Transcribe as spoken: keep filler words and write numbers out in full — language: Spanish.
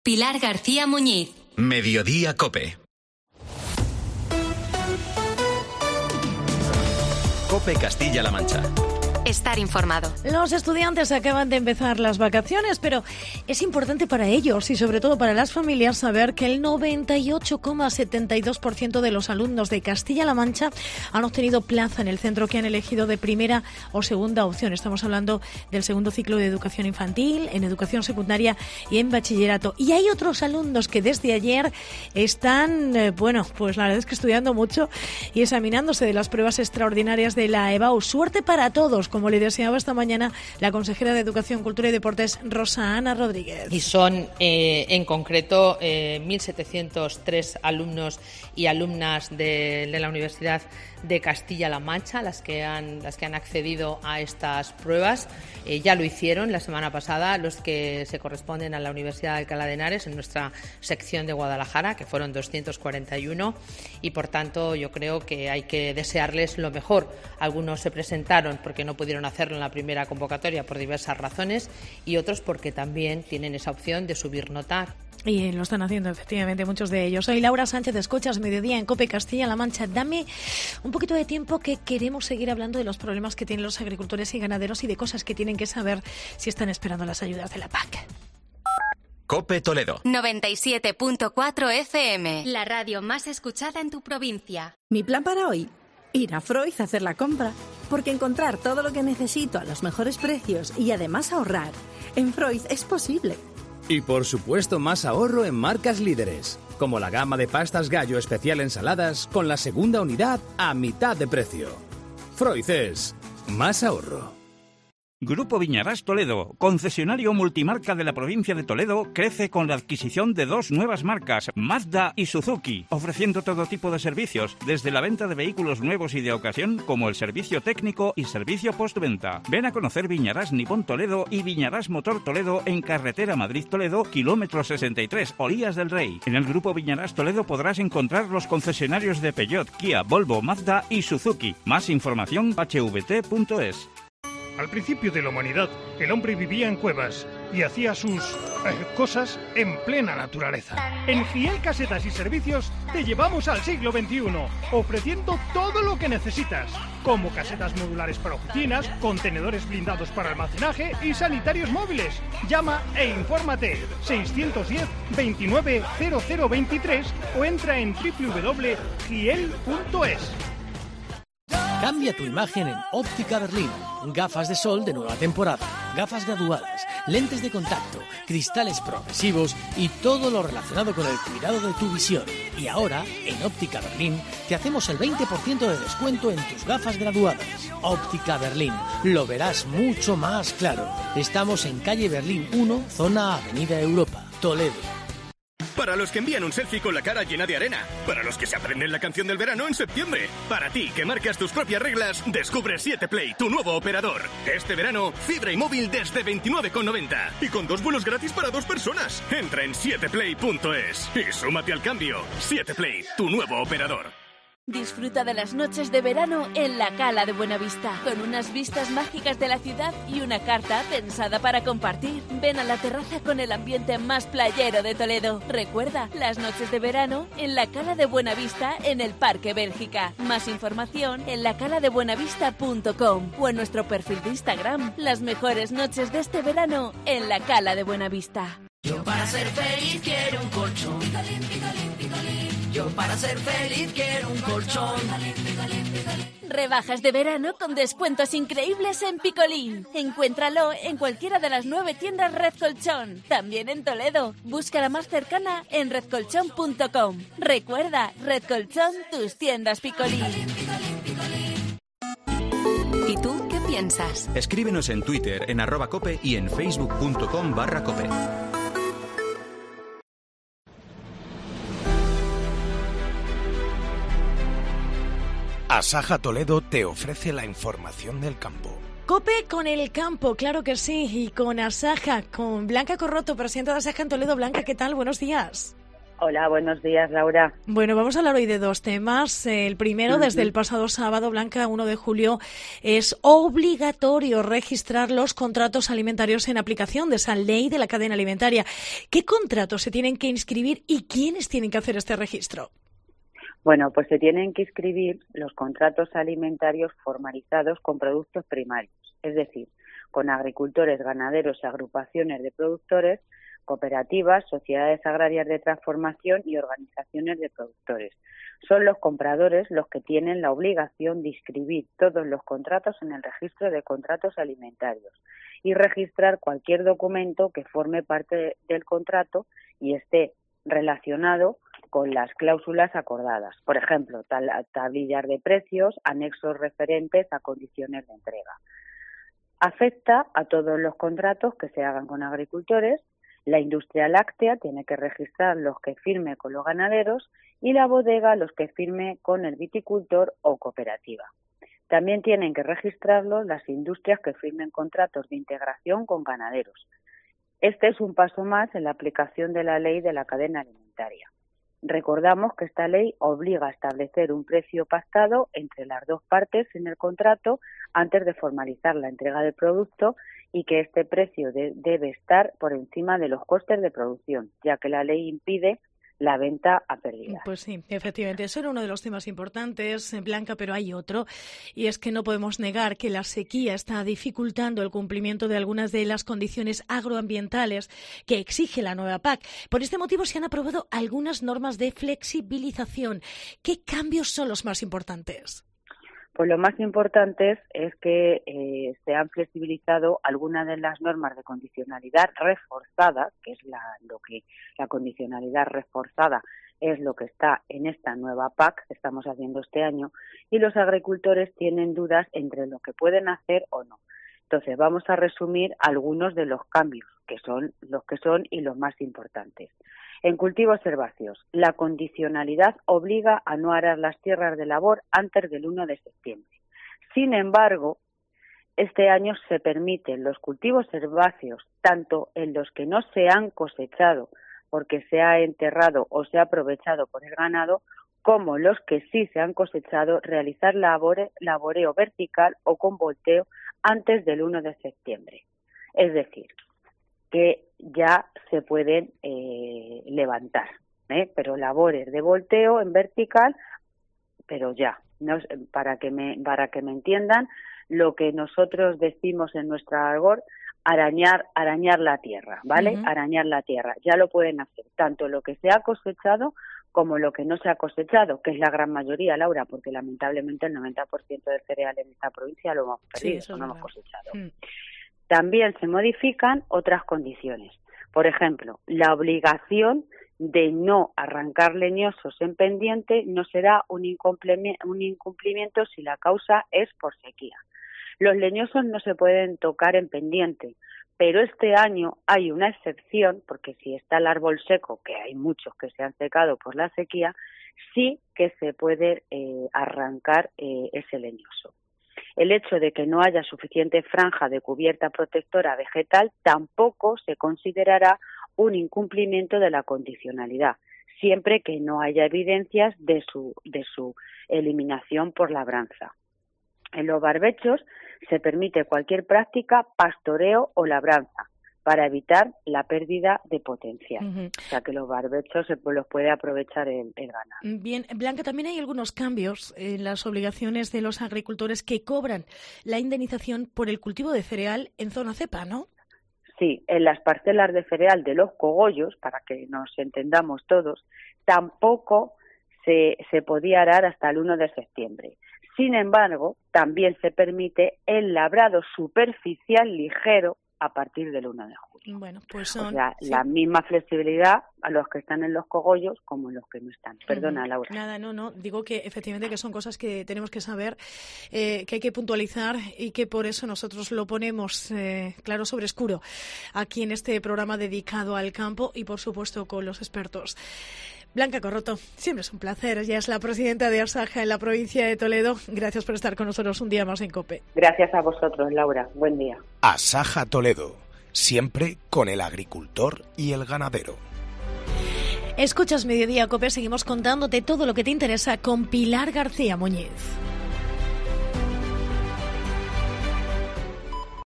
Pilar García Muñiz. Mediodía COPE. COPE Castilla-La Mancha. Estar informado. Los estudiantes acaban de empezar las vacaciones, pero es importante para ellos y sobre todo para las familias saber que el noventa y ocho coma setenta y dos por ciento de los alumnos de Castilla-La Mancha han obtenido plaza en el centro que han elegido de primera o segunda opción. Estamos hablando del segundo ciclo de educación infantil, en educación secundaria y en bachillerato. Y hay otros alumnos que desde ayer están, eh, bueno, pues la verdad es que estudiando mucho y examinándose de las pruebas extraordinarias de la EBAU. Suerte para todos, como le deseaba esta mañana la consejera de Educación, Cultura y Deportes, Rosa Ana Rodríguez. Y son, eh, en concreto, eh, mil setecientos tres alumnos y alumnas de, de la Universidad de Castilla-La Mancha las que han, las que han accedido a estas pruebas. Eh, ya lo hicieron la semana pasada los que se corresponden a la Universidad de Alcalá de Henares en nuestra sección de Guadalajara, que fueron doscientos cuarenta y uno, y por tanto yo creo que hay que desearles lo mejor. Algunos se presentaron porque no pudieron hacerlo en la primera convocatoria por diversas razones y otros porque también tienen esa opción de subir nota. Y lo están haciendo efectivamente muchos de ellos. Soy Laura Sánchez, escuchas Mediodía en COPE Castilla-La Mancha. Dame un poquito de tiempo que queremos seguir hablando de los problemas que tienen los agricultores y ganaderos y de cosas que tienen que saber si están esperando las ayudas de la P A C. COPE Toledo. noventa y siete punto cuatro F M. La radio más escuchada en tu provincia. Mi plan para hoy: ir a Freud a hacer la compra. Porque encontrar todo lo que necesito a los mejores precios y además ahorrar en Freud es posible. Y por supuesto más ahorro en marcas líderes, como la gama de pastas Gallo especial ensaladas con la segunda unidad a mitad de precio. Freud es más ahorro. Grupo Viñarás Toledo, concesionario multimarca de la provincia de Toledo, crece con la adquisición de dos nuevas marcas, Mazda y Suzuki, ofreciendo todo tipo de servicios, desde la venta de vehículos nuevos y de ocasión, como el servicio técnico y servicio postventa. Ven a conocer Viñarás Nippon Toledo y Viñarás Motor Toledo en carretera Madrid-Toledo, kilómetro sesenta y tres, Olías del Rey. En el Grupo Viñarás Toledo podrás encontrar los concesionarios de Peugeot, Kia, Volvo, Mazda y Suzuki. Más información h v t punto es. Al principio de la humanidad, el hombre vivía en cuevas y hacía sus eh, cosas en plena naturaleza. En Giel Casetas y Servicios te llevamos al siglo veintiuno, ofreciendo todo lo que necesitas, como casetas modulares para oficinas, contenedores blindados para almacenaje y sanitarios móviles. Llama e infórmate seiscientos diez, veintinueve, cero cero veintitrés o entra en doble u doble u doble u punto giel punto es. Cambia tu imagen en Óptica Berlín. Gafas de sol de nueva temporada, gafas graduadas, lentes de contacto, cristales progresivos y todo lo relacionado con el cuidado de tu visión. Y ahora, en Óptica Berlín, te hacemos el veinte por ciento de descuento en tus gafas graduadas. Óptica Berlín, lo verás mucho más claro. Estamos en calle Berlín uno, zona Avenida Europa, Toledo. Para los que envían un selfie con la cara llena de arena. Para los que se aprenden la canción del verano en septiembre. Para ti, que marcas tus propias reglas, descubre siete Play, tu nuevo operador. Este verano, fibra y móvil desde veintinueve con noventa. Y con dos vuelos gratis para dos personas. Entra en siete play punto es y súmate al cambio. siete Play, tu nuevo operador. Disfruta de las noches de verano en la Cala de Buenavista, con unas vistas mágicas de la ciudad y una carta pensada para compartir. Ven a la terraza con el ambiente más playero de Toledo. Recuerda, las noches de verano en la Cala de Buenavista en el Parque Bélgica. Más información en la cala de buenavista punto com o en nuestro perfil de Instagram. Las mejores noches de este verano en la Cala de Buenavista. Yo para ser feliz quiero un colchón. Picolín, picolín, picolín. Yo para ser feliz quiero un colchón. Picolín, picolín, picolín. Rebajas de verano con descuentos increíbles en Picolín. Encuéntralo en cualquiera de las nueve tiendas Red Colchón. También en Toledo. Busca la más cercana en red colchón punto com. Recuerda, Red Colchón, tus tiendas Picolín. Picolín, picolín, picolín. ¿Y tú qué piensas? Escríbenos en Twitter, en arroba cope y en facebook punto com barra cope. Asaja Toledo te ofrece la información del campo. COPE con el campo, claro que sí, y con Asaja, con Blanca Corroto, presidenta de Asaja en Toledo. Blanca, ¿qué tal? Buenos días. Hola, buenos días, Laura. Bueno, vamos a hablar hoy de dos temas. El primero, desde el pasado sábado, Blanca, uno de julio, es obligatorio registrar los contratos alimentarios en aplicación de esa ley de la cadena alimentaria. ¿Qué contratos se tienen que inscribir y quiénes tienen que hacer este registro? Bueno, pues se tienen que inscribir los contratos alimentarios formalizados con productos primarios, es decir, con agricultores, ganaderos y agrupaciones de productores, cooperativas, sociedades agrarias de transformación y organizaciones de productores. Son los compradores los que tienen la obligación de inscribir todos los contratos en el registro de contratos alimentarios y registrar cualquier documento que forme parte del contrato y esté relacionado con las cláusulas acordadas. Por ejemplo, tablillas de precios, anexos referentes a condiciones de entrega. Afecta a todos los contratos que se hagan con agricultores. La industria láctea tiene que registrar los que firme con los ganaderos y la bodega los que firme con el viticultor o cooperativa. También tienen que registrarlos las industrias que firmen contratos de integración con ganaderos. Este es un paso más en la aplicación de la ley de la cadena alimentaria. Recordamos que esta ley obliga a establecer un precio pactado entre las dos partes en el contrato antes de formalizar la entrega del producto y que este precio de, debe estar por encima de los costes de producción, ya que la ley impide la venta a pérdidas. Pues sí, efectivamente, eso era uno de los temas importantes, Blanca, pero hay otro, y es que no podemos negar que la sequía está dificultando el cumplimiento de algunas de las condiciones agroambientales que exige la nueva P A C. Por este motivo se han aprobado algunas normas de flexibilización. ¿Qué cambios son los más importantes? Pues lo más importante es que eh, se han flexibilizado algunas de las normas de condicionalidad reforzada, que es la, lo que la condicionalidad reforzada es lo que está en esta nueva P A C que estamos haciendo este año, y los agricultores tienen dudas entre lo que pueden hacer o no. Entonces vamos a resumir algunos de los cambios, que son los que son y los más importantes. En cultivos herbáceos, la condicionalidad obliga a no arar las tierras de labor antes del uno de septiembre. Sin embargo, este año se permiten los cultivos herbáceos, tanto en los que no se han cosechado porque se ha enterrado o se ha aprovechado por el ganado, como los que sí se han cosechado, realizar labore, laboreo vertical o con volteo antes del uno de septiembre. Es decir, que ya se pueden eh, levantar, ¿eh? pero labores de volteo en vertical, pero ya, no, para que me para que me entiendan lo que nosotros decimos en nuestra argot, arañar arañar la tierra, ¿vale? Uh-huh. Arañar la tierra, ya lo pueden hacer, tanto lo que se ha cosechado como lo que no se ha cosechado, que es la gran mayoría, Laura, porque lamentablemente el noventa por ciento del cereal en esta provincia lo hemos perdido, sí, no hemos cosechado. Uh-huh. También se modifican otras condiciones. Por ejemplo, la obligación de no arrancar leñosos en pendiente no será un incumplimiento, un incumplimiento si la causa es por sequía. Los leñosos no se pueden tocar en pendiente, pero este año hay una excepción, porque si está el árbol seco, que hay muchos que se han secado por la sequía, sí que se puede eh, arrancar eh, ese leñoso. El hecho de que no haya suficiente franja de cubierta protectora vegetal tampoco se considerará un incumplimiento de la condicionalidad, siempre que no haya evidencias de su, de su eliminación por labranza. En los barbechos se permite cualquier práctica, pastoreo o labranza, para evitar la pérdida de potencial. Uh-huh. O sea, que los barbechos se los puede aprovechar el, el ganado. Bien, Blanca, también hay algunos cambios en las obligaciones de los agricultores que cobran la indemnización por el cultivo de cereal en zona cepa, ¿no? Sí, en las parcelas de cereal de los cogollos, para que nos entendamos todos, tampoco se, se podía arar hasta el uno de septiembre. Sin embargo, también se permite el labrado superficial ligero a partir del uno de julio. Bueno, pues son, o sea, sí. la misma flexibilidad a los que están en los cogollos como los que no están. Perdona, uh-huh. Laura. Nada, no, no. Digo que efectivamente que son cosas que tenemos que saber, eh, que hay que puntualizar y que por eso nosotros lo ponemos eh, claro sobre oscuro aquí en este programa dedicado al campo y, por supuesto, con los expertos. Blanca Corroto, siempre es un placer. Ella es la presidenta de Asaja en la provincia de Toledo. Gracias por estar con nosotros un día más en COPE. Gracias a vosotros, Laura. Buen día. Asaja Toledo, siempre con el agricultor y el ganadero. Escuchas Mediodía Cope, seguimos contándote todo lo que te interesa con Pilar García Muñiz.